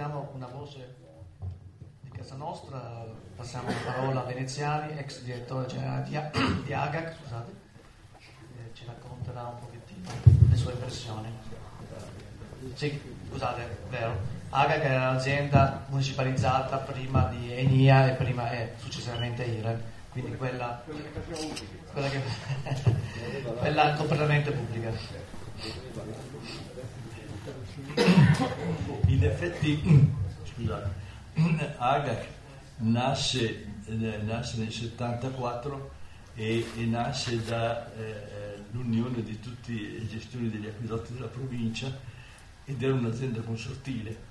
sentiamo una voce di casa nostra, passiamo la parola a Veneziani, ex direttore generale di AGAC, scusate, ci racconterà un pochettino le sue impressioni. Sì, scusate, vero. AGAC è un'azienda municipalizzata prima di ENIA e successivamente IRE, quindi quella completamente pubblica. In effetti, scusate, AGAC nasce nel 74 e nasce dall'unione di tutte le gestioni degli acquedotti della provincia ed era un'azienda consortile.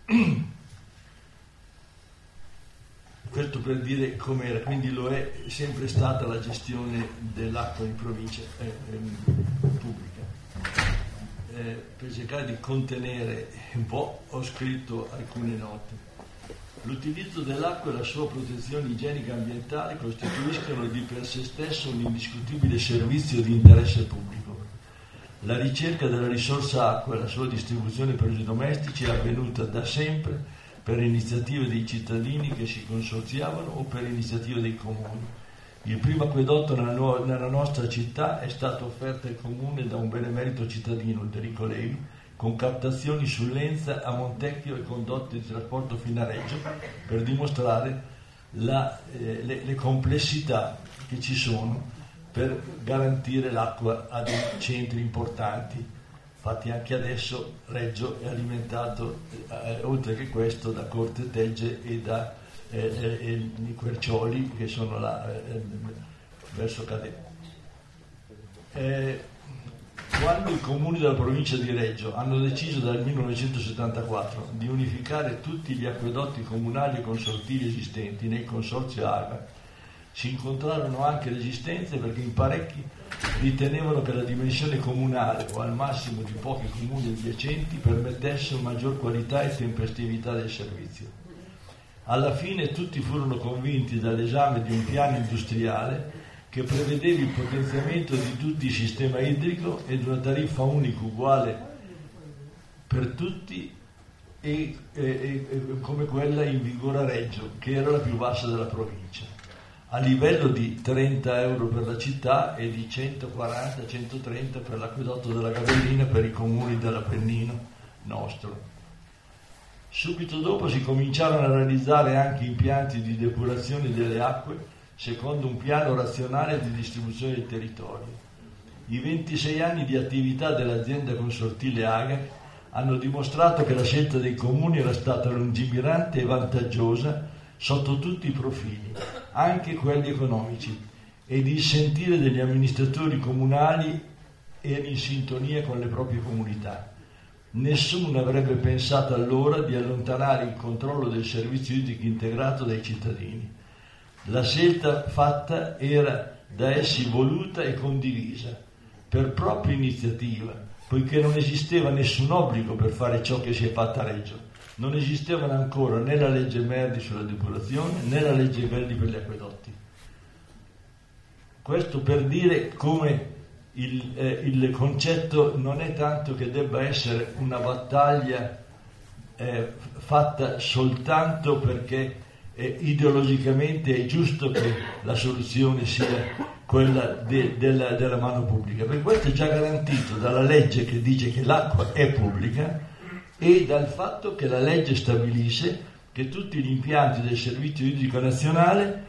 Questo per dire com'era, quindi lo è sempre stata la gestione dell'acqua in provincia pubblica. Per cercare di contenere un po' ho scritto alcune note. L'utilizzo dell'acqua e la sua protezione igienica e ambientale costituiscono di per sé stesso un indiscutibile servizio di interesse pubblico. La ricerca della risorsa acqua e la sua distribuzione per usi domestici è avvenuta da sempre per iniziative dei cittadini che si consorziavano o per iniziative dei comuni. Il primo acquedotto nella nostra città è stato offerto al comune da un benemerito cittadino, Enrico Levi, con captazioni su Lenza a Montecchio e condotti di trasporto fino a Reggio, per dimostrare le complessità che ci sono per garantire l'acqua a dei centri importanti. Infatti anche adesso Reggio è alimentato, oltre che questo, da Corte Tegge e da i Quercioli, che sono là verso Cadè. Quando i comuni della provincia di Reggio hanno deciso dal 1974 di unificare tutti gli acquedotti comunali e consortili esistenti nei consorzi AGA, si incontrarono anche resistenze perché in parecchi ritenevano che la dimensione comunale o al massimo di pochi comuni adiacenti permettesse una maggior qualità e tempestività del servizio. Alla fine tutti furono convinti dall'esame di un piano industriale che prevedeva il potenziamento di tutto il sistema idrico ed una tariffa unica uguale per tutti e come quella in vigore a Reggio, che era la più bassa della provincia, a livello di 30 euro per la città e di 140-130 per l'acquedotto della Gavellina per i comuni dell'Appennino nostro. Subito dopo si cominciarono a realizzare anche impianti di depurazione delle acque secondo un piano razionale di distribuzione del territorio. I 26 anni di attività dell'azienda consortile AGAC hanno dimostrato che la scelta dei comuni era stata lungimirante e vantaggiosa sotto tutti i profili, anche quelli economici, ed il sentire degli amministratori comunali era in sintonia con le proprie comunità. Nessuno avrebbe pensato allora di allontanare il controllo del servizio idrico integrato dai cittadini. La scelta fatta era da essi voluta e condivisa, per propria iniziativa, poiché non esisteva nessun obbligo per fare ciò che si è fatto a Reggio. Non esistevano ancora né la legge Merdi sulla depurazione né la legge Verdi per gli acquedotti. Questo per dire come il concetto non è tanto che debba essere una battaglia fatta soltanto perché ideologicamente è giusto che la soluzione sia quella della mano pubblica, perché questo è già garantito dalla legge che dice che l'acqua è pubblica e dal fatto che la legge stabilisce che tutti gli impianti del servizio idrico nazionale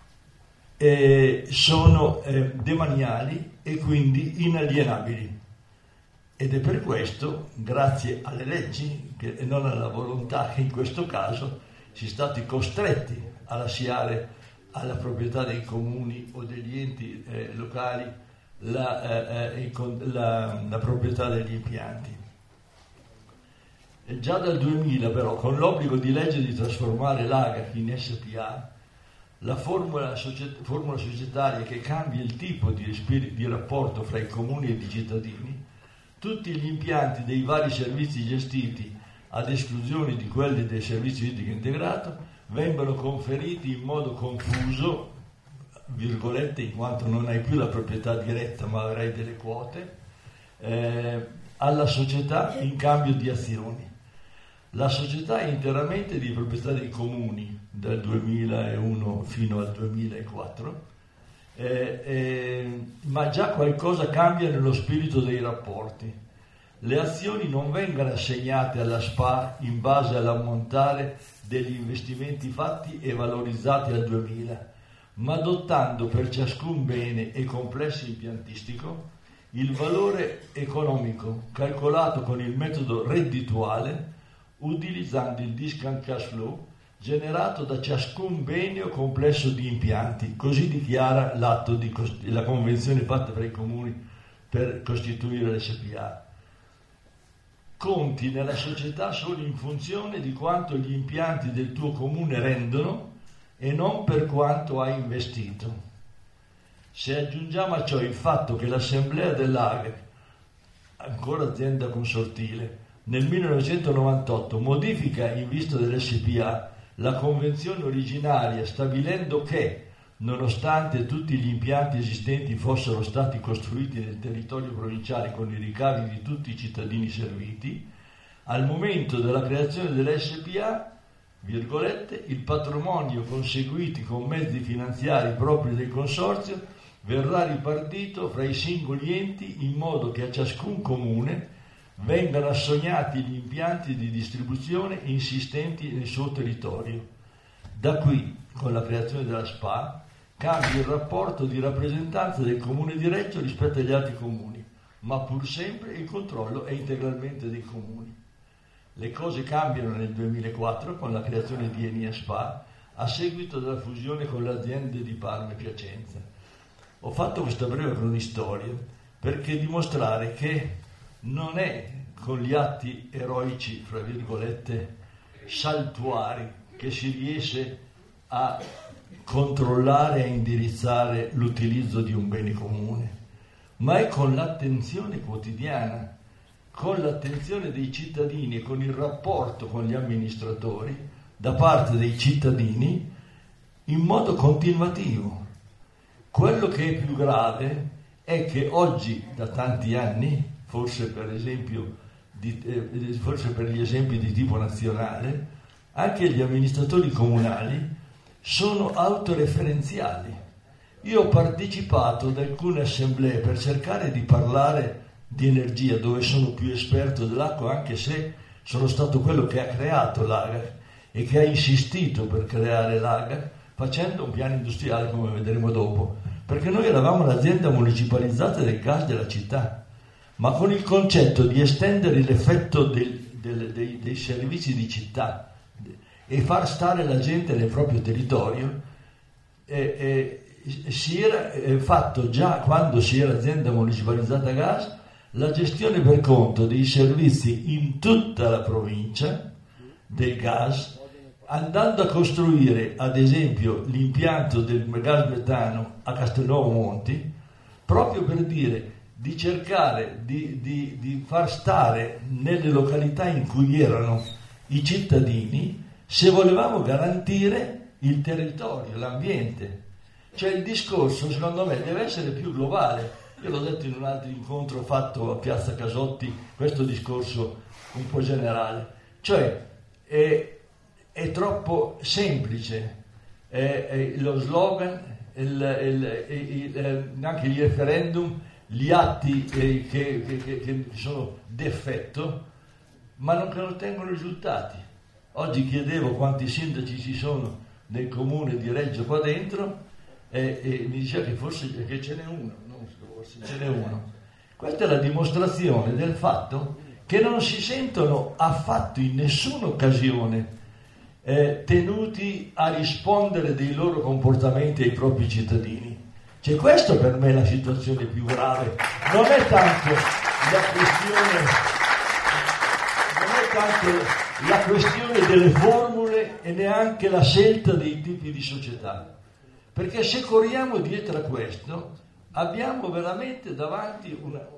sono demaniali e quindi inalienabili, ed è per questo, grazie alle leggi e non alla volontà, che in questo caso si è stati costretti a lasciare alla proprietà dei comuni o degli enti locali la proprietà degli impianti. E già dal 2000 però, con l'obbligo di legge di trasformare l'AGAC in SPA, la formula societaria che cambia il tipo di rapporto fra i comuni e i cittadini, tutti gli impianti dei vari servizi gestiti, ad esclusione di quelli del servizio idrico integrato, vengono conferiti in modo confuso, virgolette, in quanto non hai più la proprietà diretta ma avrai delle quote, alla società in cambio di azioni. La società è interamente di proprietà dei comuni dal 2001 fino al 2004, ma già qualcosa cambia nello spirito dei rapporti. Le azioni non vengono assegnate alla SPA in base all'ammontare degli investimenti fatti e valorizzati al 2000, ma adottando per ciascun bene e complesso impiantistico il valore economico calcolato con il metodo reddituale, utilizzando il discount cash flow generato da ciascun bene o complesso di impianti. Così dichiara l'atto la convenzione fatta tra i comuni per costituire l'SPA. Conti nella società solo in funzione di quanto gli impianti del tuo comune rendono e non per quanto hai investito. Se aggiungiamo a ciò il fatto che l'assemblea dell'AGAC, ancora azienda consortile, nel 1998 modifica in vista dell'SPA la convenzione originaria stabilendo che, nonostante tutti gli impianti esistenti fossero stati costruiti nel territorio provinciale con i ricavi di tutti i cittadini serviti, al momento della creazione dell'SPA, virgolette, il patrimonio conseguiti con mezzi finanziari propri del consorzio verrà ripartito fra i singoli enti in modo che a ciascun comune vengano assegnati gli impianti di distribuzione insistenti nel suo territorio. Da qui, con la creazione della SPA, cambia il rapporto di rappresentanza del comune di Reggio rispetto agli altri comuni, ma pur sempre il controllo è integralmente dei comuni. Le cose cambiano nel 2004 con la creazione di Enia SPA a seguito della fusione con le aziende di Parma e Piacenza. Ho fatto questa breve cronistoria perché dimostrare che non è con gli atti eroici, fra virgolette, saltuari che si riesce a controllare e indirizzare l'utilizzo di un bene comune, ma è con l'attenzione quotidiana, con l'attenzione dei cittadini e con il rapporto con gli amministratori da parte dei cittadini in modo continuativo. Quello che è più grave è che oggi, da tanti anni, forse per gli esempi di tipo nazionale, anche gli amministratori comunali sono autoreferenziali. Io ho partecipato ad alcune assemblee per cercare di parlare di energia, dove sono più esperto dell'acqua, anche se sono stato quello che ha creato l'AGAC e che ha insistito per creare l'AGAC, facendo un piano industriale, come vedremo dopo, perché noi eravamo l'azienda municipalizzata del gas della città, ma con il concetto di estendere l'effetto dei servizi di città e far stare la gente nel proprio territorio, si era fatto già quando si era azienda municipalizzata gas la gestione per conto dei servizi in tutta la provincia del gas, andando a costruire ad esempio l'impianto del gas metano a Castelnuovo Monti, proprio per dire di cercare di far stare nelle località in cui erano i cittadini, se volevamo garantire il territorio, l'ambiente. Cioè il discorso, secondo me, deve essere più globale. Io l'ho detto in un altro incontro fatto a Piazza Casotti, questo discorso un po' generale. Cioè è troppo semplice, lo slogan, anche gli referendum, gli atti che sono d'effetto, ma non che ottengono risultati. Oggi chiedevo quanti sindaci ci sono nel comune di Reggio qua dentro e mi diceva che forse che ce n'è uno, non forse ce n'è uno. Questa è la dimostrazione del fatto che non si sentono affatto in nessuna occasione tenuti a rispondere dei loro comportamenti ai propri cittadini. Cioè, questo per me è la situazione più grave. Non è tanto la questione delle formule e neanche la scelta dei tipi di società, perché se corriamo dietro a questo abbiamo veramente davanti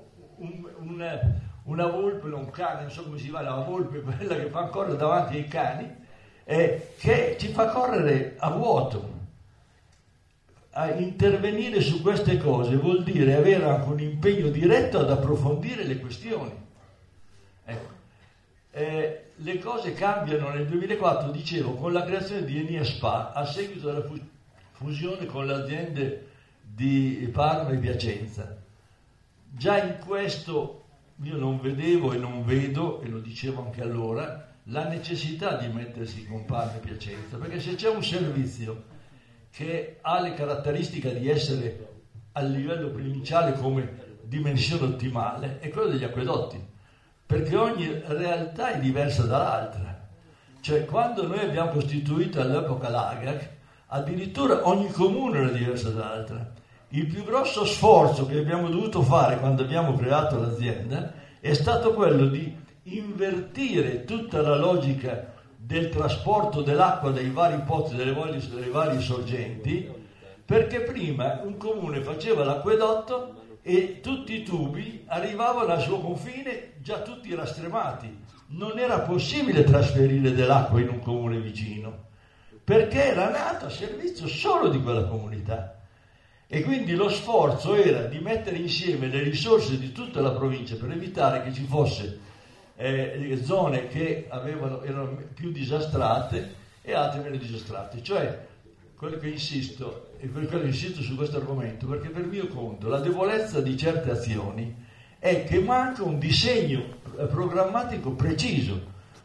una volpe, un cane, non so come si chiama, la volpe, quella che fa ancora davanti ai cani, che ci fa correre a vuoto. A intervenire su queste cose vuol dire avere anche un impegno diretto ad approfondire le questioni. Ecco. le cose cambiano nel 2004, dicevo, con la creazione di Enia SpA a seguito della fusione con le aziende di Parma e Piacenza. Già in questo io non vedevo e non vedo, e lo dicevo anche allora, la necessità di mettersi con Parma e Piacenza, perché se c'è un servizio che ha le caratteristiche di essere a livello provinciale come dimensione ottimale, è quello degli acquedotti, perché ogni realtà è diversa dall'altra. Cioè, quando noi abbiamo costituito all'epoca l'AGAC, addirittura ogni comune era diversa dall'altra. Il più grosso sforzo che abbiamo dovuto fare quando abbiamo creato l'azienda è stato quello di invertire tutta la logica del trasporto dell'acqua dai vari pozzi, delle varie sorgenti, perché prima un comune faceva l'acquedotto e tutti i tubi arrivavano al suo confine già tutti rastremati. Non era possibile trasferire dell'acqua in un comune vicino, perché era nato a servizio solo di quella comunità. E quindi lo sforzo era di mettere insieme le risorse di tutta la provincia per evitare che ci fosse zone che erano più disastrate e altre meno disastrate. Cioè, quello che insisto, e quello che insisto su questo argomento, perché per mio conto la debolezza di certe azioni è che manca un disegno programmatico preciso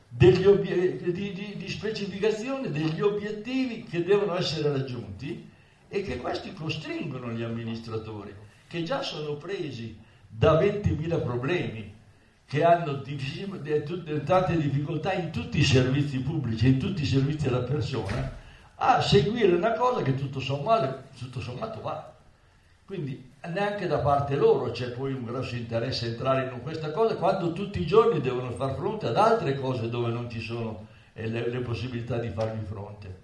di specificazione degli obiettivi che devono essere raggiunti, e che questi costringono gli amministratori, che già sono presi da 20.000 problemi, che hanno tante difficoltà in tutti i servizi pubblici, in tutti i servizi alla persona, a seguire una cosa che tutto sommato va. Quindi neanche da parte loro c'è poi un grosso interesse a entrare in questa cosa, quando tutti i giorni devono far fronte ad altre cose dove non ci sono le possibilità di fargli fronte.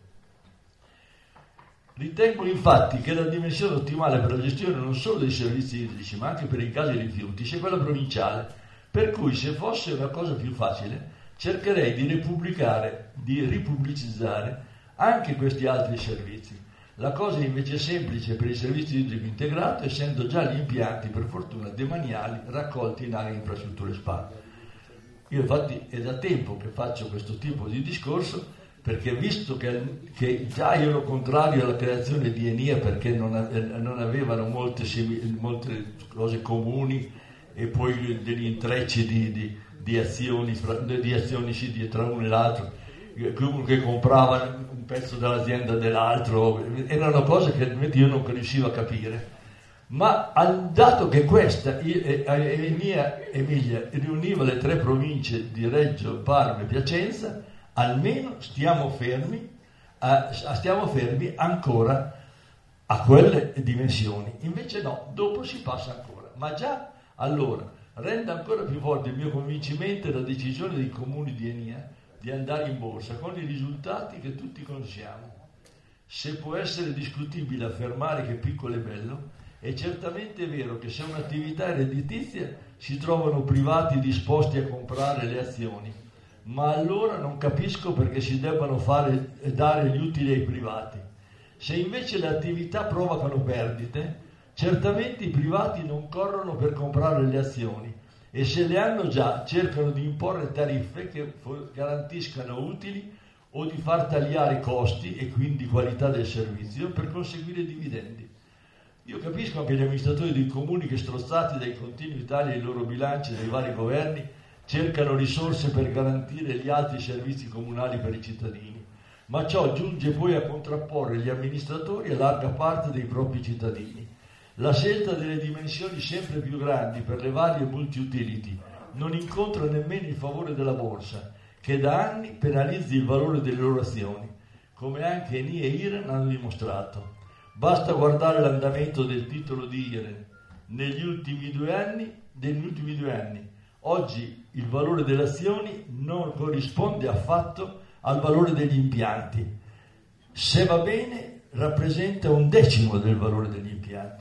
Ritengo infatti che la dimensione ottimale per la gestione non solo dei servizi idrici, ma anche per i casi rifiuti, sia quella provinciale, per cui se fosse una cosa più facile cercherei di ripubblicizzare anche questi altri servizi. La cosa invece è semplice per il servizio idrico integrato, essendo già gli impianti, per fortuna, demaniali raccolti in aree infrastrutture SpA. Io infatti è da tempo che faccio questo tipo di discorso, perché visto che già io ero contrario alla creazione di Enia, perché non avevano molte cose comuni e poi degli intrecci di azioni tra uno e l'altro, che comprava un pezzo dell'azienda dell'altro, erano cose che io non riuscivo a capire. Ma dato che questa Enia Emilia riuniva le 3 province di Reggio, Parma e Piacenza, almeno stiamo fermi ancora a quelle dimensioni. Invece no, dopo si passa ancora. Ma già allora rende ancora più forte il mio convincimento la decisione dei comuni di Enia di andare in borsa, con i risultati che tutti conosciamo. Se può essere discutibile affermare che piccolo è bello, è certamente vero che se è un'attività redditizia si trovano privati disposti a comprare le azioni, ma allora non capisco perché si debbano dare gli utili ai privati. Se invece le attività provocano perdite, certamente i privati non corrono per comprare le azioni, e se le hanno già cercano di imporre tariffe che garantiscano utili o di far tagliare costi e quindi qualità del servizio per conseguire dividendi. Io capisco anche gli amministratori dei comuni che, strozzati dai continui tagli ai loro bilanci e dai vari governi, cercano risorse per garantire gli altri servizi comunali per i cittadini, ma ciò giunge poi a contrapporre gli amministratori a larga parte dei propri cittadini. La scelta delle dimensioni sempre più grandi per le varie multi-utility non incontra nemmeno il favore della borsa, che da anni penalizza il valore delle loro azioni, come anche Eni e Iren hanno dimostrato. Basta guardare l'andamento del titolo di Iren negli ultimi due anni. Oggi il valore delle azioni non corrisponde affatto al valore degli impianti. Se va bene, rappresenta 1/10 del valore degli impianti.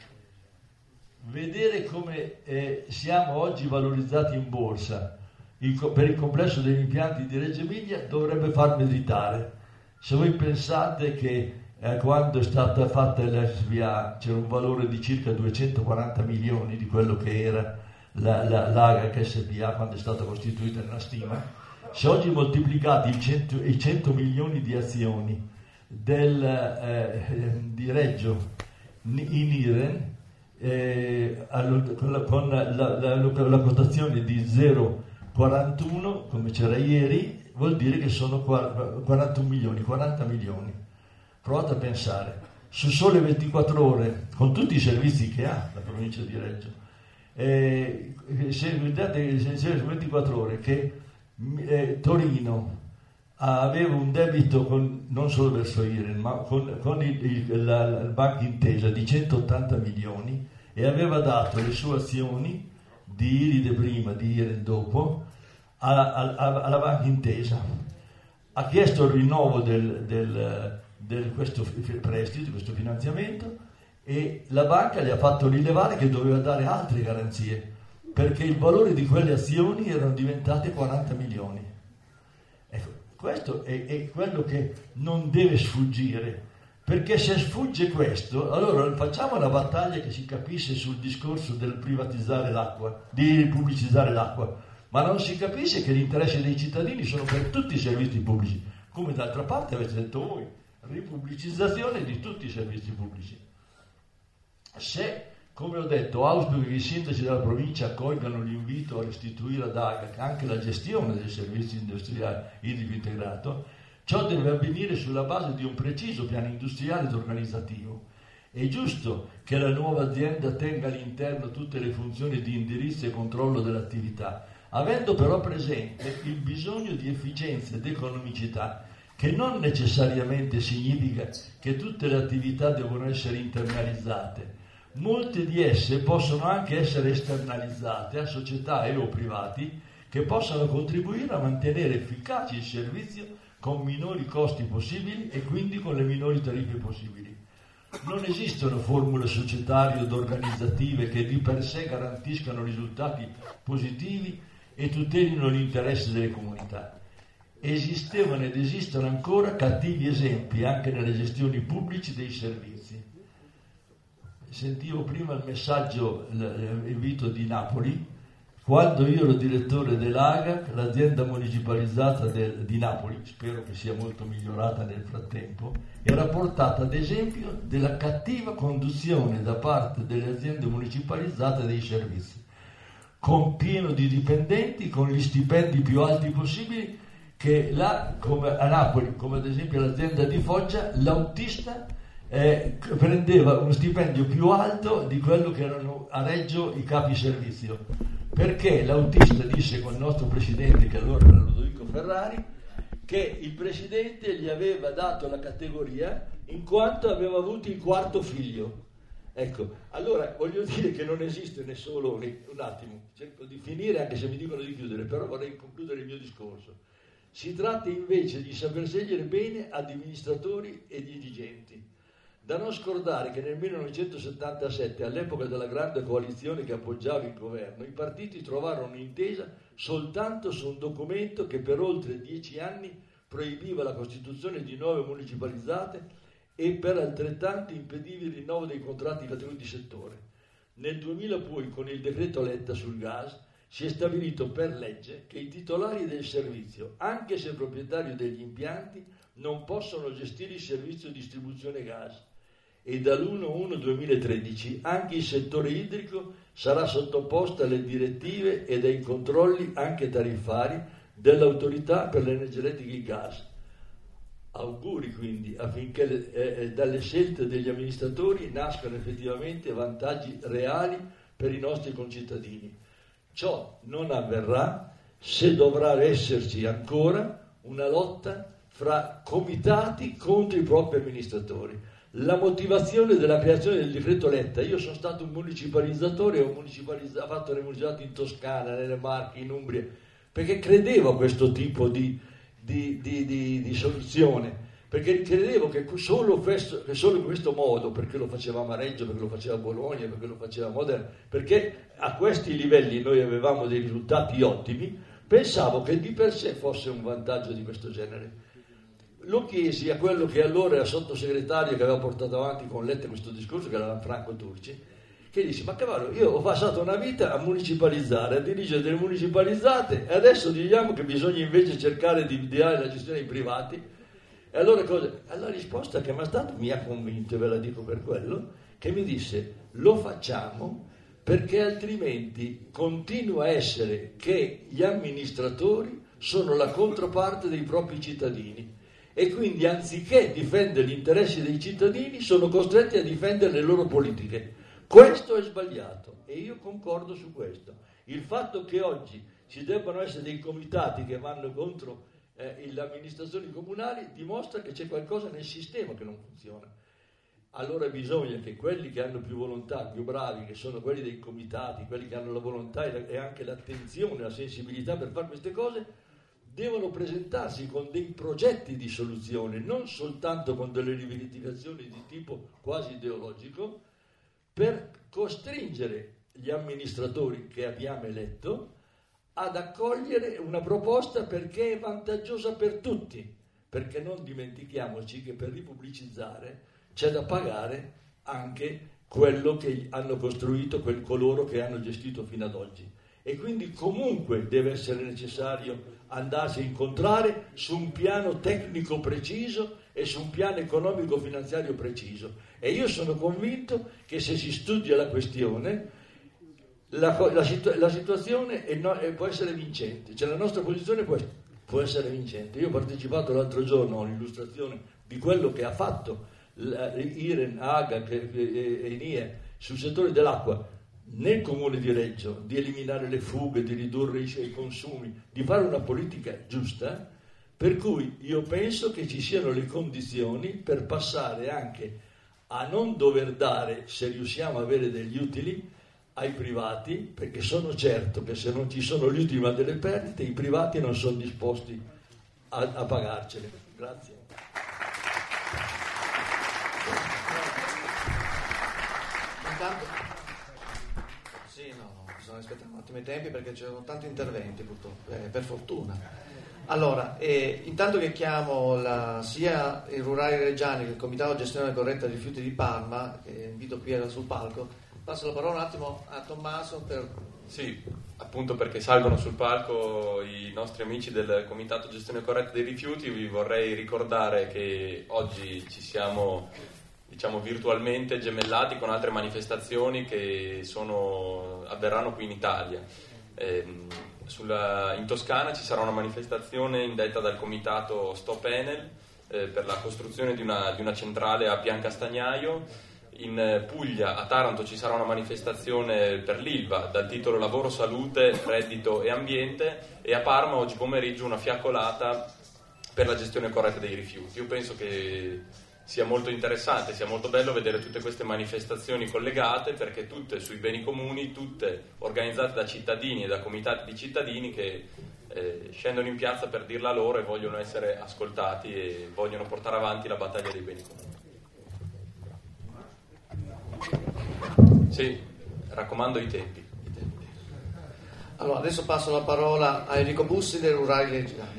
Vedere come siamo oggi valorizzati in borsa per il complesso degli impianti di Reggio Emilia dovrebbe far meditare. Se voi pensate che quando è stata fatta l'SVA c'era un valore di circa 240 milioni di quello che era l'AGAC SPA quando è stata costituita nella stima, se oggi moltiplicati i 100 milioni di azioni di Reggio in Iren con la quotazione di 0,41 come c'era ieri, vuol dire che sono 41 milioni, 40 milioni. Provate a pensare, su sole 24 ore, con tutti i servizi che ha la provincia di Reggio, se vedete 24 ore che Torino aveva un debito non solo verso Iren, ma con il Banca Intesa di 180 milioni e aveva dato le sue azioni di Iride prima, di Iren dopo, alla Banca Intesa. Ha chiesto il rinnovo di questo prestito, di questo finanziamento, e la banca gli ha fatto rilevare che doveva dare altre garanzie perché il valore di quelle azioni erano diventate 40 milioni. Ecco, questo è quello che non deve sfuggire, perché se sfugge questo, allora facciamo una battaglia che si capisce sul discorso del privatizzare l'acqua, di pubblicizzare l'acqua, ma non si capisce che gli interessi dei cittadini sono per tutti i servizi pubblici, come d'altra parte avete detto voi, ripubblicizzazione di tutti i servizi pubblici. Se, come ho detto, auspico che i sindaci della provincia accolgano l'invito a restituire ad AGAC anche la gestione dei servizi industriali idrico integrato, ciò deve avvenire sulla base di un preciso piano industriale ed organizzativo. È giusto che la nuova azienda tenga all'interno tutte le funzioni di indirizzo e controllo dell'attività, avendo però presente il bisogno di efficienza ed economicità, che non necessariamente significa che tutte le attività devono essere internalizzate. Molte di esse possono anche essere esternalizzate a società e o privati che possano contribuire a mantenere efficace il servizio con minori costi possibili e quindi con le minori tariffe possibili. Non esistono formule societarie ed organizzative che di per sé garantiscano risultati positivi e tutelino l'interesse delle comunità. Esistevano ed esistono ancora cattivi esempi anche nelle gestioni pubbliche dei servizi. Sentivo prima il messaggio, l'invito di Napoli. Quando io ero direttore dell'AGAC, l'azienda municipalizzata di Napoli, spero che sia molto migliorata nel frattempo, era portata ad esempio della cattiva conduzione da parte delle aziende municipalizzate dei servizi, con pieno di dipendenti, con gli stipendi più alti possibili, che là, come a Napoli, come ad esempio l'azienda di Foggia, l'autista prendeva uno stipendio più alto di quello che erano a Reggio i capi servizio, perché l'autista disse con il nostro presidente, che allora era Ludovico Ferrari, che il presidente gli aveva dato la categoria in quanto aveva avuto il quarto figlio. Ecco, allora voglio dire che non esiste né solo un attimo, cerco di finire anche se mi dicono di chiudere, però vorrei concludere il mio discorso. Si tratta invece di saper scegliere bene amministratori e dirigenti. Da non scordare che nel 1977, all'epoca della grande coalizione che appoggiava il governo, i partiti trovarono un'intesa soltanto su un documento che per oltre 10 anni proibiva la costituzione di nuove municipalizzate e per altrettanto impediva il rinnovo dei contratti di categoria di settore. Nel 2000 poi, con il decreto Letta sul gas, si è stabilito per legge che i titolari del servizio, anche se proprietari degli impianti, non possono gestire il servizio di distribuzione gas, e dall'1/1/2013 anche il settore idrico sarà sottoposto alle direttive e ai controlli anche tariffari dell'autorità per l'energia elettrica e il gas. Auguri quindi affinché dalle scelte degli amministratori nascano effettivamente vantaggi reali per i nostri concittadini. Ciò non avverrà se dovrà esserci ancora una lotta fra comitati contro i propri amministratori. La motivazione della creazione del decreto Letta, io sono stato un municipalizzatore, ho fatto le municipalizzate in Toscana, nelle Marche, in Umbria, perché credevo a questo tipo di soluzione, perché credevo che solo in questo modo, perché lo facevamo a Reggio, perché lo faceva a Bologna, perché lo faceva a Modena, perché a questi livelli noi avevamo dei risultati ottimi, pensavo che di per sé fosse un vantaggio di questo genere. Lo chiesi a quello che allora era sottosegretario che aveva portato avanti con Letta questo discorso, che era Franco Turci, che dice: ma cavallo, io ho passato una vita a municipalizzare, a dirigere delle municipalizzate, e adesso diciamo che bisogna invece cercare di dare la gestione ai privati. E allora la risposta che mi ha dato mi ha convinto, e ve la dico per quello, che mi disse: lo facciamo perché altrimenti continua a essere che gli amministratori sono la controparte dei propri cittadini, e quindi anziché difendere gli interessi dei cittadini sono costretti a difendere le loro politiche. Questo è sbagliato, e io concordo su questo. Il fatto che oggi ci debbano essere dei comitati che vanno contro le amministrazioni comunali dimostra che c'è qualcosa nel sistema che non funziona. Allora bisogna che quelli che hanno più volontà, più bravi, che sono quelli dei comitati, quelli che hanno la volontà e anche l'attenzione, la sensibilità per fare queste cose, devono presentarsi con dei progetti di soluzione, non soltanto con delle rivendicazioni di tipo quasi ideologico, per costringere gli amministratori che abbiamo eletto ad accogliere una proposta perché è vantaggiosa per tutti, perché non dimentichiamoci che per ripubblicizzare c'è da pagare anche quello che hanno costruito coloro che hanno gestito fino ad oggi, e quindi comunque deve essere necessario andarsi a incontrare su un piano tecnico preciso e su un piano economico finanziario preciso, e io sono convinto che se si studia la questione la situazione può essere vincente, cioè la nostra posizione può essere vincente. Io ho partecipato l'altro giorno all'illustrazione di quello che ha fatto Iren, Aga e Enie sul settore dell'acqua nel comune di Reggio, di eliminare le fughe, di ridurre i consumi, di fare una politica giusta, per cui io penso che ci siano le condizioni per passare anche a non dover dare, se riusciamo a avere degli utili, ai privati, perché sono certo che se non ci sono gli utili ma delle perdite, i privati non sono disposti a pagarcele. Grazie. Intanto, sì, no, bisogna aspettare un attimo i tempi perché c'erano tanti interventi, purtroppo, per fortuna. Allora, intanto che chiamo sia i Rurali Reggiani che il Comitato Gestione Corretta dei Rifiuti di Parma, che invito qui sul palco, passo la parola un attimo a Tommaso per... Sì, appunto perché salgono sul palco i nostri amici del Comitato Gestione Corretta dei Rifiuti, vi vorrei ricordare che oggi ci siamo, diciamo, virtualmente gemellati con altre manifestazioni che avverranno qui in Italia. In Toscana ci sarà una manifestazione indetta dal Comitato Stop Enel per la costruzione di una centrale a Piancastagnaio. In Puglia, a Taranto, ci sarà una manifestazione per l'Ilva dal titolo Lavoro, Salute, Reddito e Ambiente, e a Parma oggi pomeriggio una fiaccolata per la gestione corretta dei rifiuti. Io penso che sia molto interessante, sia molto bello vedere tutte queste manifestazioni collegate, perché tutte sui beni comuni, tutte organizzate da cittadini e da comitati di cittadini che scendono in piazza per dir la loro e vogliono essere ascoltati e vogliono portare avanti la battaglia dei beni comuni. Sì, raccomando i tempi. Allora, adesso passo la parola a Enrico Bussi dei Rurali Reggiani.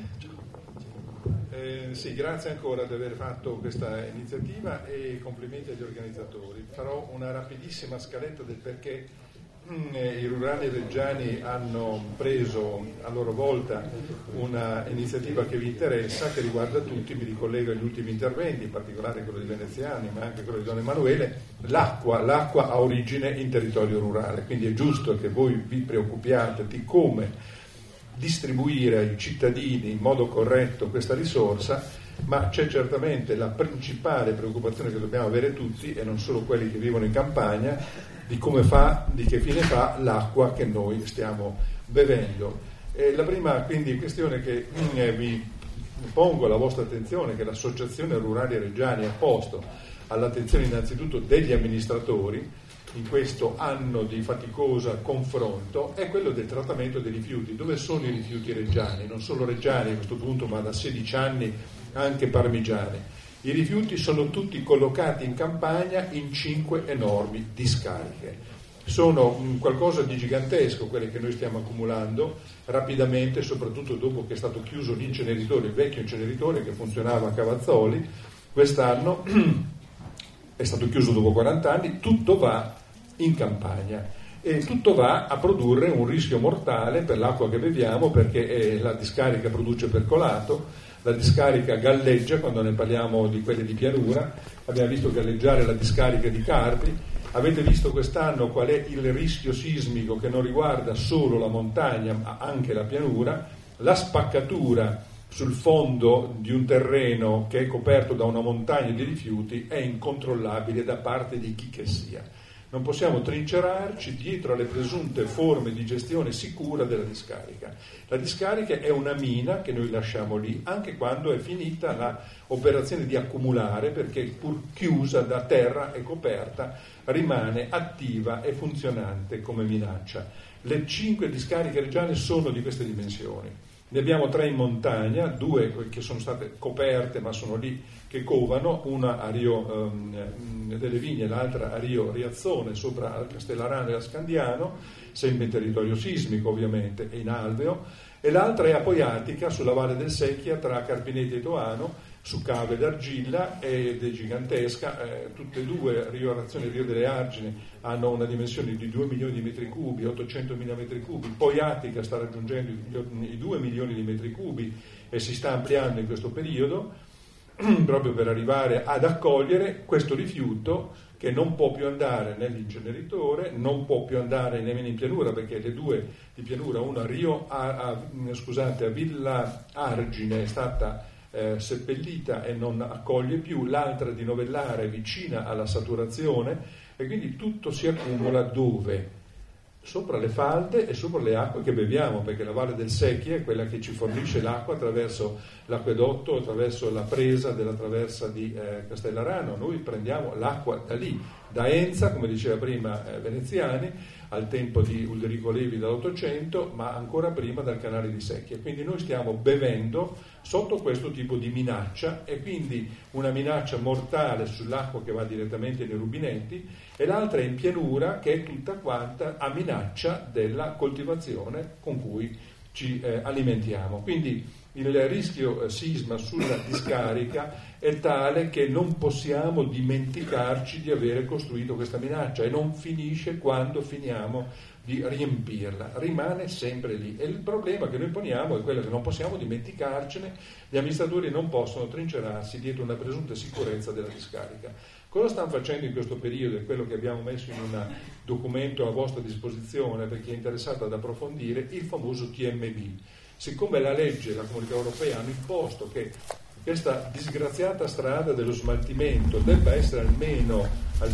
Sì, grazie ancora di aver fatto questa iniziativa e complimenti agli organizzatori. Farò una rapidissima scaletta del perché i Rurali Reggiani hanno preso a loro volta una iniziativa che vi interessa, che riguarda tutti. Mi ricollego agli ultimi interventi, in particolare quello di Veneziani ma anche quello di Don Emanuele. L'acqua ha origine in territorio rurale, quindi è giusto che voi vi preoccupiate di come distribuire ai cittadini in modo corretto questa risorsa, ma c'è certamente la principale preoccupazione che dobbiamo avere tutti, e non solo quelli che vivono in campagna, di che fine fa l'acqua che noi stiamo bevendo. La prima quindi questione che vi pongo alla vostra attenzione, che l'Associazione Rurali Reggiani ha posto all'attenzione innanzitutto degli amministratori in questo anno di faticoso confronto, è quello del trattamento dei rifiuti. Dove sono i rifiuti reggiani? Non solo reggiani a questo punto, ma da 16 anni anche parmigiani. I rifiuti sono tutti collocati in campagna in 5 enormi discariche. Sono qualcosa di gigantesco quelle che noi stiamo accumulando rapidamente, soprattutto dopo che è stato chiuso l'inceneritore, il vecchio inceneritore che funzionava a Cavazzoli. Quest'anno è stato chiuso dopo 40 anni, tutto va in campagna. E tutto va a produrre un rischio mortale per l'acqua che beviamo, perché la discarica produce percolato, la discarica galleggia, quando ne parliamo di quelle di pianura, abbiamo visto galleggiare la discarica di Carpi. Avete visto quest'anno qual è il rischio sismico che non riguarda solo la montagna ma anche la pianura. La spaccatura sul fondo di un terreno che è coperto da una montagna di rifiuti è incontrollabile da parte di chi che sia. Non possiamo trincerarci dietro alle presunte forme di gestione sicura della discarica. La discarica è una mina che noi lasciamo lì anche quando è finita l'operazione di accumulare, perché pur chiusa da terra e coperta rimane attiva e funzionante come minaccia. Le 5 discariche reggiane sono di queste dimensioni. Ne abbiamo 3 in montagna, 2 che sono state coperte ma sono lì che covano, una a Rio delle Vigne, l'altra a Rio Riazzone, sopra al Castellarano e a Scandiano, sempre in territorio sismico ovviamente, e in alveo, e l'altra è a Poiatica, sulla Valle del Secchia, tra Carpinetti e Toano, su cave d'argilla ed è gigantesca. Tutte e 2, Rio Razzone e Rio delle Argini, hanno una dimensione di 2 milioni di metri cubi, 800.000 metri cubi. Poiatica sta raggiungendo i 2 milioni di metri cubi e si sta ampliando in questo periodo proprio per arrivare ad accogliere questo rifiuto che non può più andare nell'inceneritore, non può più andare nemmeno in pianura, perché le 2 di pianura, una a Villa Argine è stata seppellita e non accoglie più, l'altra di Novellare è vicina alla saturazione, e quindi tutto si accumula dove? Sopra le falde e sopra le acque che beviamo, perché la Valle del Secchia è quella che ci fornisce l'acqua attraverso l'acquedotto, attraverso la presa della traversa di Castellarano. Noi prendiamo l'acqua da lì, da Enza, come diceva prima Veneziani, al tempo di Ulderico Levi dall'800, ma ancora prima dal canale di Secchia. Quindi noi stiamo bevendo sotto questo tipo di minaccia, e quindi una minaccia mortale sull'acqua che va direttamente nei rubinetti, e l'altra in pianura, che è tutta quanta a minaccia della coltivazione con cui ci alimentiamo. Quindi il rischio sisma sulla discarica è tale che non possiamo dimenticarci di avere costruito questa minaccia, e non finisce quando finiamo di riempirla, rimane sempre lì. E il problema che noi poniamo è quello che non possiamo dimenticarcene, gli amministratori non possono trincerarsi dietro una presunta sicurezza della discarica. Cosa stanno facendo in questo periodo? È quello che abbiamo messo in un documento a vostra disposizione per chi è interessato ad approfondire, il famoso TMB. Siccome la legge e la Comunità Europea hanno imposto che questa disgraziata strada dello smaltimento debba essere almeno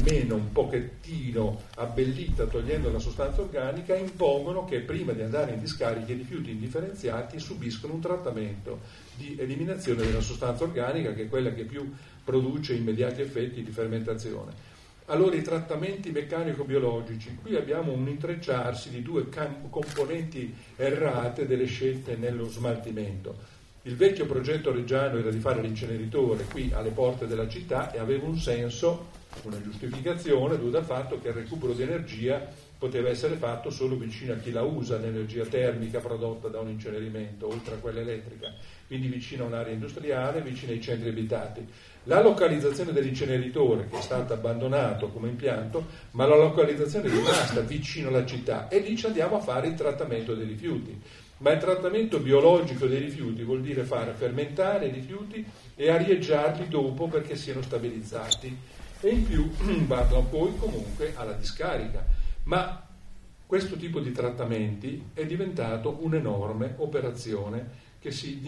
un pochettino abbellita togliendo la sostanza organica, impongono che prima di andare in discariche i rifiuti indifferenziati subiscono un trattamento di eliminazione della sostanza organica, che è quella che più produce immediati effetti di fermentazione. Allora i trattamenti meccanico-biologici, qui abbiamo un intrecciarsi di 2 componenti errate delle scelte nello smaltimento. Il vecchio progetto reggiano era di fare l'inceneritore qui alle porte della città, e aveva un senso, una giustificazione dovuta al fatto che il recupero di energia poteva essere fatto solo vicino a chi la usa, l'energia termica prodotta da un incenerimento, oltre a quella elettrica, quindi vicino a un'area industriale, vicino ai centri abitati. La localizzazione dell'inceneritore, che è stato abbandonato come impianto, ma la localizzazione è rimasta vicino alla città, e lì ci andiamo a fare il trattamento dei rifiuti. Ma il trattamento biologico dei rifiuti vuol dire fare fermentare i rifiuti e arieggiarli dopo perché siano stabilizzati, e in più vanno poi comunque alla discarica. Ma questo tipo di trattamenti è diventato un'enorme operazione che si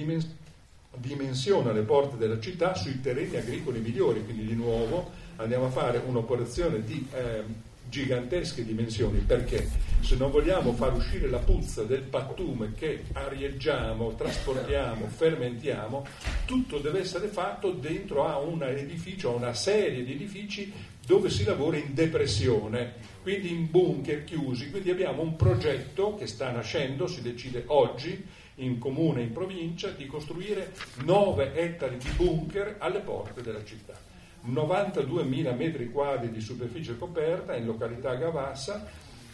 dimensiona le porte della città sui terreni agricoli migliori, quindi di nuovo andiamo a fare un'operazione di gigantesche dimensioni, perché se non vogliamo far uscire la puzza del pattume che arieggiamo, trasportiamo, fermentiamo, tutto deve essere fatto dentro a un edificio, a una serie di edifici dove si lavora in depressione, quindi in bunker chiusi. Quindi abbiamo un progetto che sta nascendo, si decide oggi in comune e in provincia, di costruire 9 ettari di bunker alle porte della città. 92.000 metri quadri di superficie coperta in località Gavassa,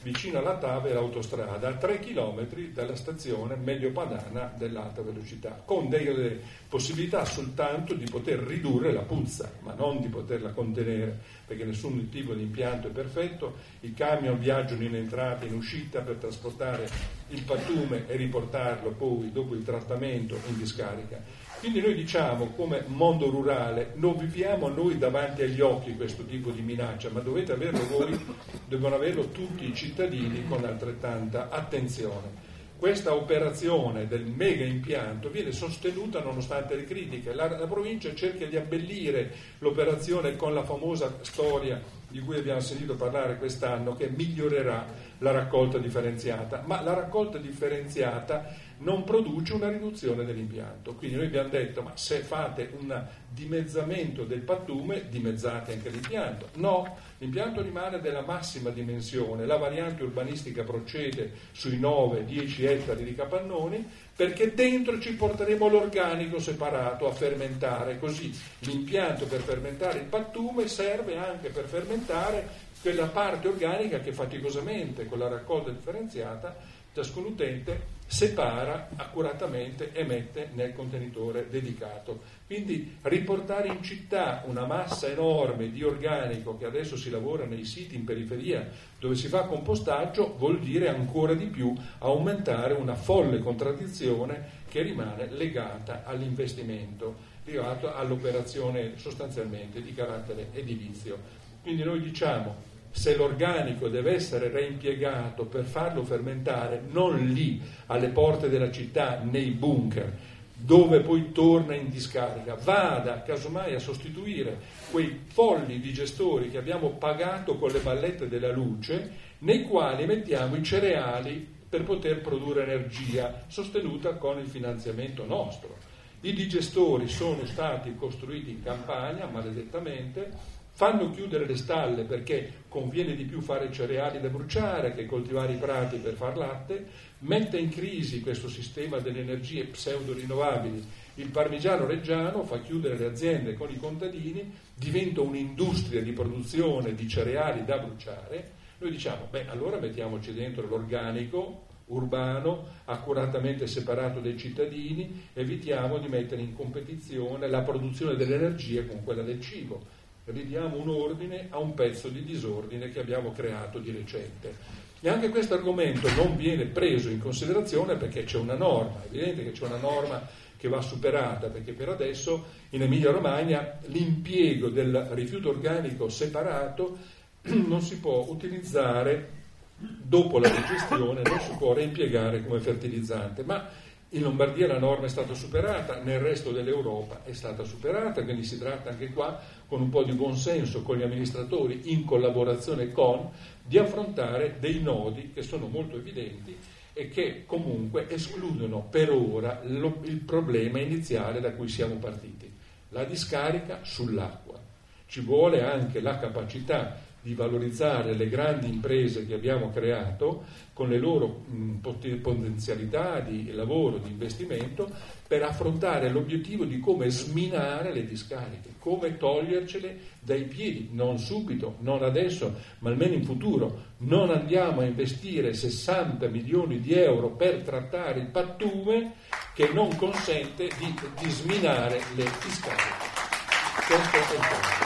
vicino alla TAV e l'autostrada, a 3 chilometri dalla stazione Mediopadana dell'alta velocità, con delle possibilità soltanto di poter ridurre la puzza, ma non di poterla contenere, perché nessun tipo di impianto è perfetto. I camion viaggiano in entrata e in uscita per trasportare il pattume e riportarlo poi dopo il trattamento in discarica. Quindi noi diciamo, come mondo rurale, non viviamo noi davanti agli occhi questo tipo di minaccia, ma dovete averlo voi, devono averlo tutti i cittadini con altrettanta attenzione. Questa operazione del mega impianto viene sostenuta nonostante le critiche. La provincia cerca di abbellire l'operazione con la famosa storia di cui abbiamo sentito parlare quest'anno, che migliorerà la raccolta differenziata, ma la raccolta differenziata non produce una riduzione dell'impianto. Quindi noi abbiamo detto, ma se fate un dimezzamento del pattume, dimezzate anche l'impianto. No, l'impianto rimane della massima dimensione, la variante urbanistica procede sui 9-10 ettari di capannoni, perché dentro ci porteremo l'organico separato a fermentare, così l'impianto per fermentare il pattume serve anche per fermentare quella parte organica che faticosamente con la raccolta differenziata ciascun utente separa accuratamente e mette nel contenitore dedicato. Quindi riportare in città una massa enorme di organico che adesso si lavora nei siti in periferia dove si fa compostaggio vuol dire ancora di più aumentare una folle contraddizione che rimane legata all'investimento, legato all'operazione sostanzialmente di carattere edilizio. Quindi noi diciamo, se l'organico deve essere reimpiegato per farlo fermentare non lì alle porte della città, nei bunker, dove poi torna in discarica, vada casomai a sostituire quei folli di gestori che abbiamo pagato con le ballette della luce, nei quali mettiamo i cereali per poter produrre energia sostenuta con il finanziamento nostro. I digestori sono stati costruiti in Campania, maledettamente, fanno chiudere le stalle perché conviene di più fare cereali da bruciare che coltivare i prati per far latte, mette in crisi questo sistema delle energie pseudo rinnovabili. Il parmigiano reggiano fa chiudere le aziende con i contadini, diventa un'industria di produzione di cereali da bruciare. Noi diciamo, allora mettiamoci dentro l'organico urbano, accuratamente separato dai cittadini, evitiamo di mettere in competizione la produzione dell'energia con quella del cibo. Ridiamo un ordine a un pezzo di disordine che abbiamo creato di recente. E anche questo argomento non viene preso in considerazione perché c'è una norma, è evidente che c'è una norma che va superata, perché per adesso in Emilia-Romagna l'impiego del rifiuto organico separato non si può utilizzare dopo la digestione, non si può reimpiegare come fertilizzante, ma in Lombardia la norma è stata superata, nel resto dell'Europa è stata superata, quindi si tratta anche qua, con un po' di buonsenso, con gli amministratori, in collaborazione con, di affrontare dei nodi che sono molto evidenti e che comunque escludono per ora il problema iniziale da cui siamo partiti, la discarica sull'acqua. Ci vuole anche la capacità di valorizzare le grandi imprese che abbiamo creato con le loro potenzialità di lavoro, di investimento, per affrontare l'obiettivo di come sminare le discariche, come togliercele dai piedi, non subito, non adesso, ma almeno in futuro. Non andiamo a investire 60 milioni di euro per trattare il pattume che non consente di sminare le discariche. Questo è il punto.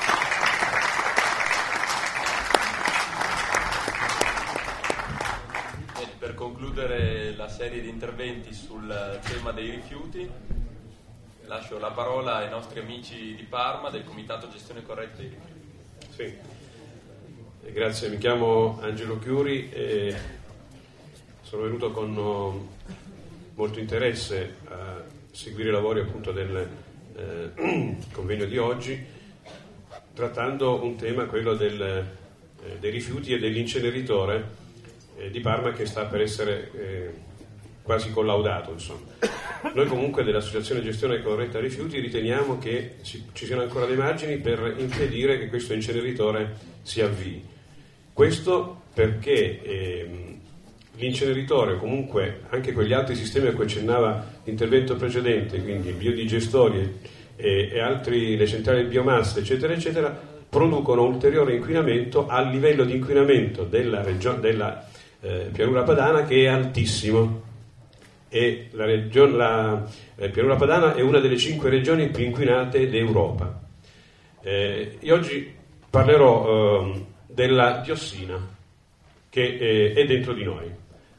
Per concludere la serie di interventi sul tema dei rifiuti, lascio la parola ai nostri amici di Parma del Comitato Gestione Corretta dei Rifiuti. Sì, grazie, mi chiamo Angelo Chiuri e sono venuto con molto interesse a seguire i lavori appunto del convegno di oggi, trattando un tema, quello dei rifiuti e dell'inceneritore di Parma, che sta per essere quasi collaudato, insomma. Noi comunque dell'Associazione Gestione Corretta Rifiuti riteniamo che ci siano ancora dei margini per impedire che questo inceneritore si avvii. Questo perché l'inceneritore, o comunque anche quegli altri sistemi a cui accennava l'intervento precedente, quindi biodigestori e altri, le centrali di biomassa, eccetera, eccetera, producono ulteriore inquinamento al livello di inquinamento della pianura padana, che è altissimo. E la pianura padana è una delle 5 regioni più inquinate d'Europa. Io oggi parlerò della diossina, che è dentro di noi.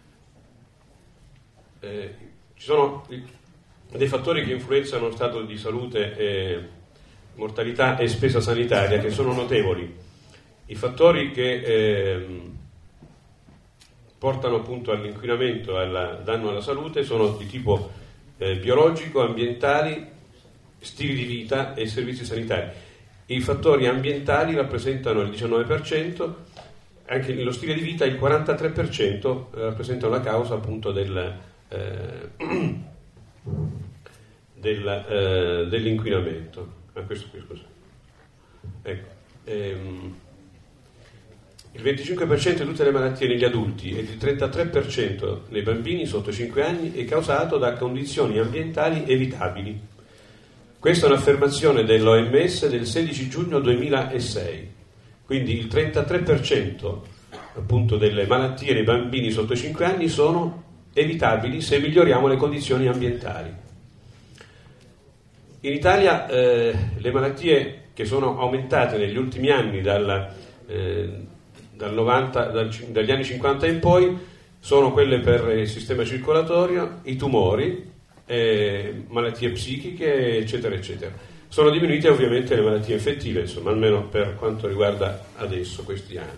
Ci sono dei fattori che influenzano lo stato di salute, mortalità e spesa sanitaria, che sono notevoli. I fattori che portano appunto all'inquinamento e al danno alla salute sono di tipo biologico, ambientali, stili di vita e servizi sanitari. I fattori ambientali rappresentano il 19%, anche lo stile di vita il 43% rappresentano la causa appunto dell'inquinamento. Questo qui, scusa. Ecco. Il 25% di tutte le malattie negli adulti e il 33% nei bambini sotto 5 anni è causato da condizioni ambientali evitabili. Questa è un'affermazione dell'OMS del 16 giugno 2006. Quindi il 33% appunto delle malattie nei bambini sotto 5 anni sono evitabili se miglioriamo le condizioni ambientali. In Italia le malattie che sono aumentate negli ultimi anni dagli anni 50 in poi sono quelle per il sistema circolatorio, i tumori, malattie psichiche, eccetera, eccetera. Sono diminuite ovviamente le malattie infettive, insomma, almeno per quanto riguarda adesso, questi anni.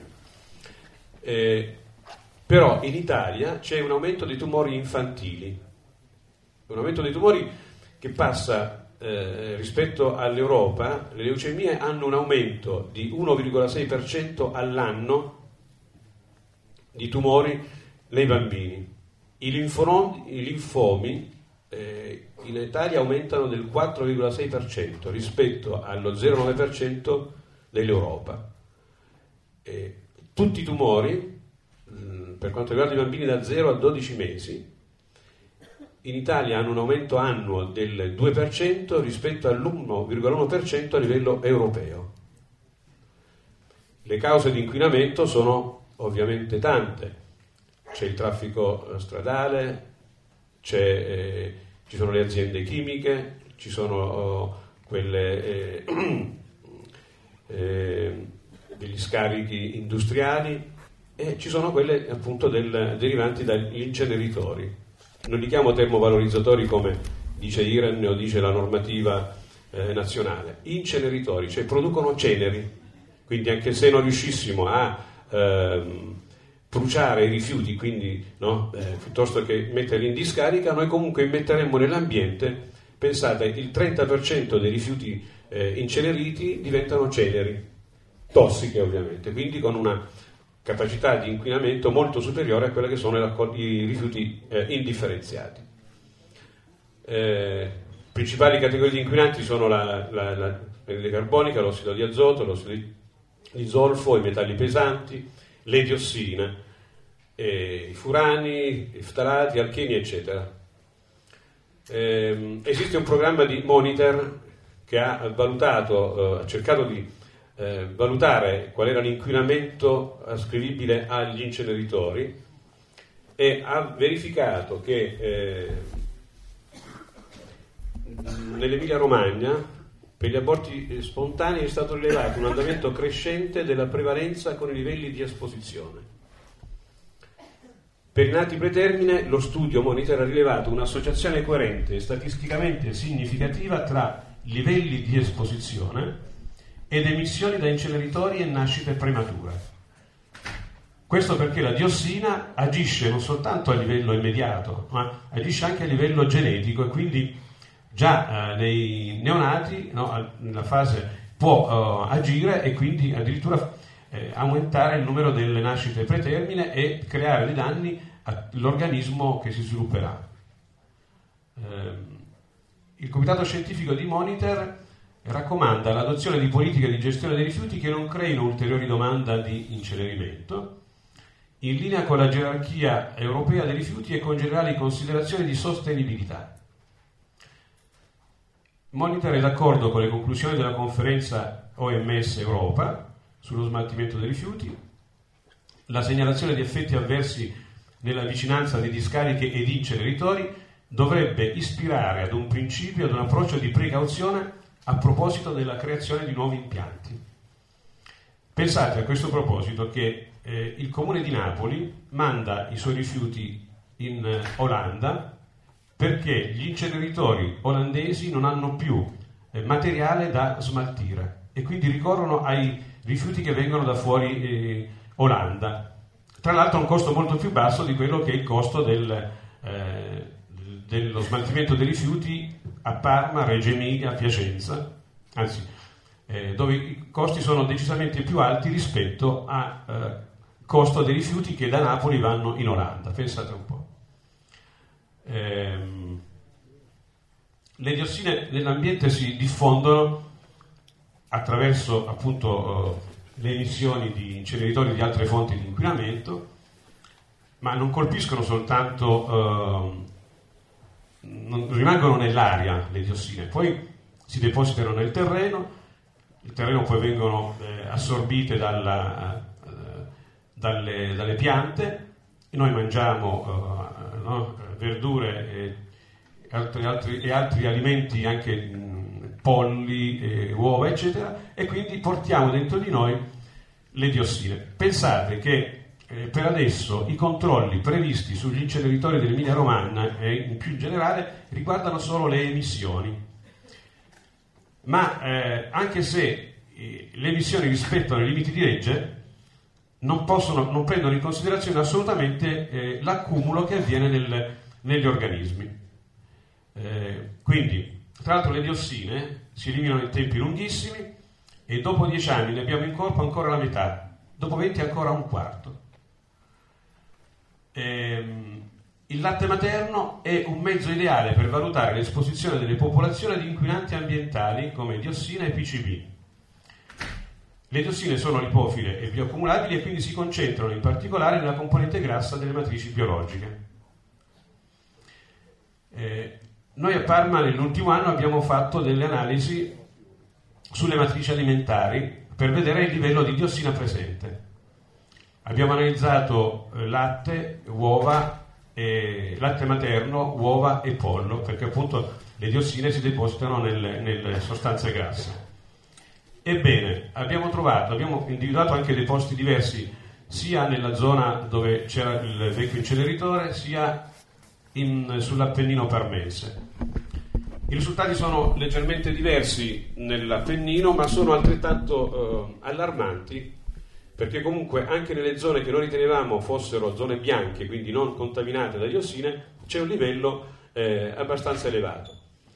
Però in Italia c'è un aumento dei tumori infantili, un aumento dei tumori che passa rispetto all'Europa. Le leucemie hanno un aumento di 1,6% all'anno di tumori nei bambini. I linfomi in Italia aumentano del 4,6% rispetto allo 0,9% dell'Europa. Tutti i tumori, per quanto riguarda i bambini da 0 a 12 mesi, in Italia hanno un aumento annuo del 2% rispetto all'1,1% a livello europeo. Le cause di inquinamento sono ovviamente tante. C'è il traffico stradale, ci sono le aziende chimiche, ci sono quelle degli scarichi industriali e ci sono quelle appunto derivanti dagli inceneritori. Non li chiamo termovalorizzatori come dice IREN o dice la normativa nazionale. Inceneritori, cioè producono ceneri, quindi anche se non riuscissimo a bruciare i rifiuti, quindi piuttosto che metterli in discarica, noi comunque immetteremmo nell'ambiente, pensate, il 30% dei rifiuti inceneriti diventano ceneri, tossiche ovviamente, quindi con una capacità di inquinamento molto superiore a quelle che sono i rifiuti indifferenziati. Principali categorie di inquinanti sono l'anidride carbonica, l'ossido di azoto, l'ossido di zolfo, i metalli pesanti, le diossine, i furani, i ftalati, alcheni, eccetera. Esiste un programma di Monitor che ha cercato di valutare qual era l'inquinamento ascrivibile agli inceneritori e ha verificato che nell'Emilia Romagna per gli aborti spontanei è stato rilevato un andamento crescente della prevalenza con i livelli di esposizione. Per i nati pretermine lo studio Monitor ha rilevato un'associazione coerente e statisticamente significativa tra livelli di esposizione ed emissioni da inceneritori e nascite premature. Questo perché la diossina agisce non soltanto a livello immediato, ma agisce anche a livello genetico e quindi già nei neonati, nella fase può agire e quindi addirittura aumentare il numero delle nascite pretermine e creare dei danni all'organismo che si svilupperà. Il comitato scientifico di Monitor raccomanda l'adozione di politiche di gestione dei rifiuti che non creino ulteriori domande di incenerimento, in linea con la gerarchia europea dei rifiuti e con generali considerazioni di sostenibilità. Monitor è d'accordo con le conclusioni della conferenza OMS Europa sullo smaltimento dei rifiuti, la segnalazione di effetti avversi nella vicinanza di discariche ed inceneritori dovrebbe ispirare ad un principio, ad un approccio di precauzione a proposito della creazione di nuovi impianti. Pensate a questo proposito che il Comune di Napoli manda i suoi rifiuti in Olanda perché gli inceneritori olandesi non hanno più materiale da smaltire e quindi ricorrono ai rifiuti che vengono da fuori Olanda. Tra l'altro a un costo molto più basso di quello che è il costo dello smaltimento dei rifiuti a Parma, Reggio Emilia, Piacenza, anzi dove i costi sono decisamente più alti rispetto al costo dei rifiuti che da Napoli vanno in Olanda. Pensate un po'. Le diossine nell'ambiente si diffondono attraverso appunto le emissioni di inceneritori e di altre fonti di inquinamento, ma non colpiscono soltanto, non rimangono nell'aria le diossine, poi si depositano nel terreno, il terreno poi vengono assorbite dalle piante e noi mangiamo verdure e altri alimenti, anche polli, uova eccetera, e quindi portiamo dentro di noi le diossine. Pensate che per adesso i controlli previsti sugli inceneritori dell'Emilia Romagna e in più in generale riguardano solo le emissioni, ma anche se le emissioni rispettano i limiti di legge non prendono in considerazione assolutamente l'accumulo che avviene negli organismi. Quindi tra l'altro le diossine si eliminano in tempi lunghissimi e dopo 10 anni ne abbiamo in corpo ancora la metà, dopo 20 ancora un quarto. Il latte materno è un mezzo ideale per valutare l'esposizione delle popolazioni ad inquinanti ambientali come diossina e PCB. Le diossine sono lipofile e bioaccumulabili e quindi si concentrano in particolare nella componente grassa delle matrici biologiche. Noi a Parma nell'ultimo anno abbiamo fatto delle analisi sulle matrici alimentari per vedere il livello di diossina presente. Abbiamo analizzato latte, uova, latte materno, uova e pollo, perché appunto le diossine si depositano nelle sostanze grasse. Ebbene, abbiamo individuato anche dei posti diversi, sia nella zona dove c'era il vecchio inceneritore, sia sull'Appennino parmense. I risultati sono leggermente diversi nell'Appennino, ma sono altrettanto allarmanti, perché comunque anche nelle zone che noi ritenevamo fossero zone bianche, quindi non contaminate da diossine, c'è un livello abbastanza elevato.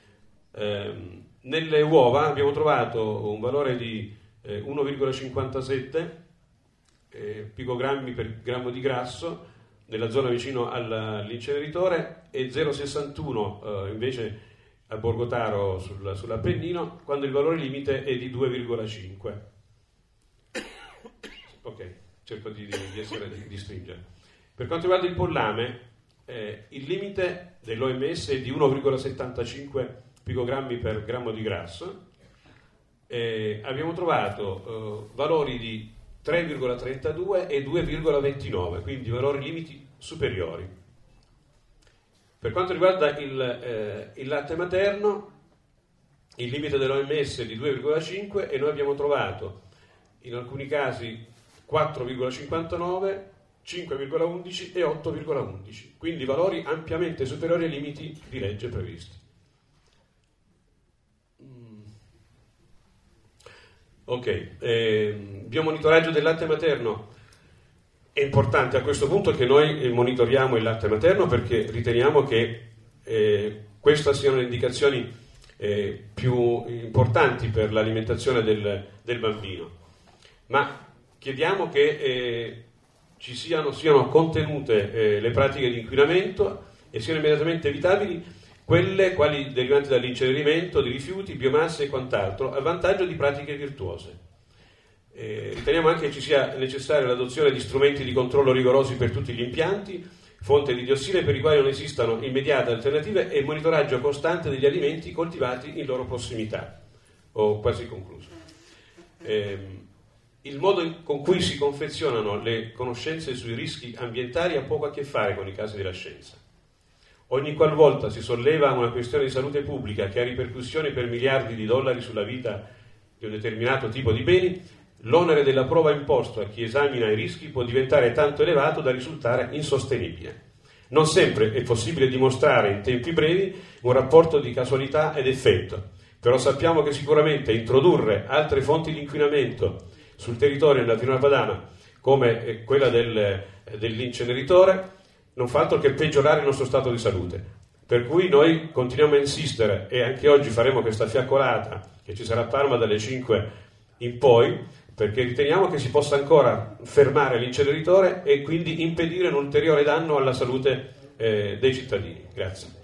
Nelle uova abbiamo trovato un valore di 1,57 picogrammi per grammo di grasso nella zona vicino all'inceneritore e 0,61 invece a Borgotaro sull'Appennino, quando il valore limite è di 2,5. Ok, cerco di stringere. Per quanto riguarda il pollame, il limite dell'OMS è di 1,75 picogrammi per grammo di grasso. Abbiamo trovato valori di 3,32 e 2,29, quindi valori limiti superiori. Per quanto riguarda il latte materno, il limite dell'OMS è di 2,5 e noi abbiamo trovato in alcuni casi 4,59, 5,11 e 8,11, quindi valori ampiamente superiori ai limiti di legge previsti. Biomonitoraggio del latte materno. È importante a questo punto che noi monitoriamo il latte materno, perché riteniamo che queste siano le indicazioni più importanti per l'alimentazione del bambino, ma chiediamo che siano contenute le pratiche di inquinamento e siano immediatamente evitabili quelle quali derivanti dall'incenerimento di rifiuti, biomasse e quant'altro, a vantaggio di pratiche virtuose. Riteniamo anche che ci sia necessaria l'adozione di strumenti di controllo rigorosi per tutti gli impianti, fonte di diossine per i quali non esistano immediate alternative, e monitoraggio costante degli alimenti coltivati in loro prossimità. Ho quasi concluso. il modo con cui si confezionano le conoscenze sui rischi ambientali ha poco a che fare con i casi della scienza. Ogni qualvolta si solleva una questione di salute pubblica che ha ripercussioni per miliardi di dollari sulla vita di un determinato tipo di beni, l'onere della prova imposto a chi esamina i rischi può diventare tanto elevato da risultare insostenibile. Non sempre è possibile dimostrare in tempi brevi un rapporto di casualità ed effetto, però sappiamo che sicuramente introdurre altre fonti di inquinamento sul territorio della Pianura Padana, come quella dell'inceneritore, non fa altro che peggiorare il nostro stato di salute. Per cui noi continuiamo a insistere, e anche oggi faremo questa fiaccolata che ci sarà a Parma dalle 5 in poi, perché riteniamo che si possa ancora fermare l'inceneritore e quindi impedire un ulteriore danno alla salute dei cittadini. Grazie.